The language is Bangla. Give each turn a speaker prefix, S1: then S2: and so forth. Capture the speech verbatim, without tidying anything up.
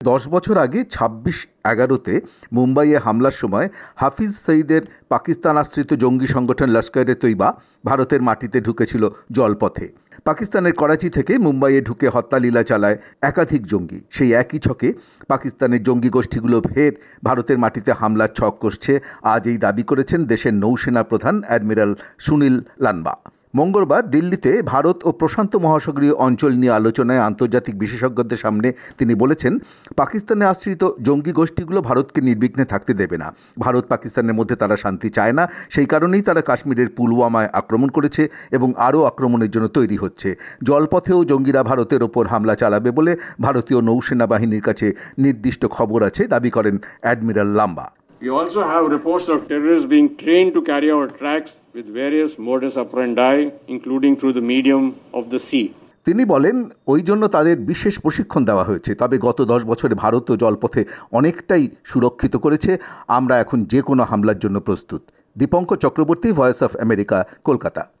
S1: দশ বছর আগে ছাব্বিশ এগারোতে মুম্বাইয়ে হামলার সময় হাফিজ সঈদের পাকিস্তান আশ্রিত জঙ্গি সংগঠন লস্কর-এ তৈবা ভারতের মাটিতে ঢুকেছিল জলপথে। পাকিস্তানের করাচি থেকে মুম্বাইয়ে ঢুকে হত্যালীলা চালায় একাধিক জঙ্গি। সেই একই ছকে পাকিস্তানের জঙ্গি গোষ্ঠীগুলো ফের ভারতের মাটিতে হামলার ছক কষছে, আজ এই দাবি করেছেন দেশের নৌসেনা প্রধান অ্যাডমিরাল সুনীল লানবা। মঙ্গলবার দিল্লিতে ভারত ও প্রশান্ত মহাসাগরীয় অঞ্চল নিয়ে আলোচনায় আন্তর্জাতিক বিশেষজ্ঞদের সামনে তিনি বলেছেন, পাকিস্তানে আশ্রিত জঙ্গি গোষ্ঠীগুলো ভারতকে নির্বিঘ্নে থাকতে দেবে না। ভারত পাকিস্তানের মধ্যে তারা শান্তি চায় না, সেই কারণেই তারা কাশ্মীরের পুলওয়ামায় আক্রমণ করেছে এবং আরও আক্রমণের জন্য তৈরি হচ্ছে। জলপথেও জঙ্গিরা ভারতের ওপর হামলা চালাবে বলে ভারতীয় নৌসেনা বাহিনীর কাছে নির্দিষ্ট খবর আছে, দাবি করেন অ্যাডমিরাল লাম্বা।
S2: We also have reports of terrorists being trained to carry out attacks with various modus operandi, including through the medium of the sea.
S1: তিনি বলেন, ওই জন্য তাদের বিশেষ প্রশিক্ষণ দেওয়া হয়েছে। তবে গত দশ বছরে ভারত ও জলপথে অনেকটাই সুরক্ষিত করেছে। আমরা এখন যে কোনো হামলার জন্য প্রস্তুত। Dipankar Chakraborty, voice of America, Kolkata.